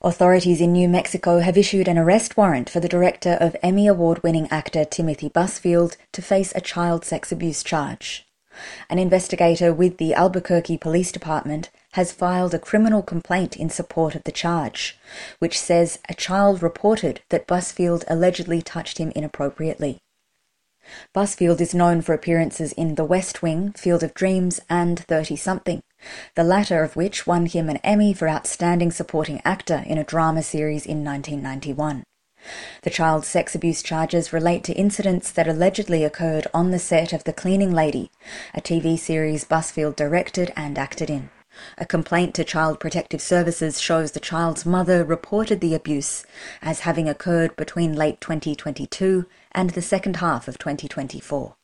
Authorities in New Mexico have issued an arrest warrant for the director of Emmy Award-winning actor Timothy Busfield to face a child sex abuse charge. An investigator with the Albuquerque Police Department has filed a criminal complaint in support of the charge, which says a child reported that Busfield allegedly touched him inappropriately. Busfield is known for appearances in The West Wing, Field of Dreams, and 30-something, the latter of which won him an Emmy for Outstanding Supporting Actor in a Drama Series in 1991. The child sex abuse charges relate to incidents that allegedly occurred on the set of The Cleaning Lady, a TV series Busfield directed and acted in. A complaint to Child Protective Services shows the child's mother reported the abuse as having occurred between late 2022 and the second half of 2024.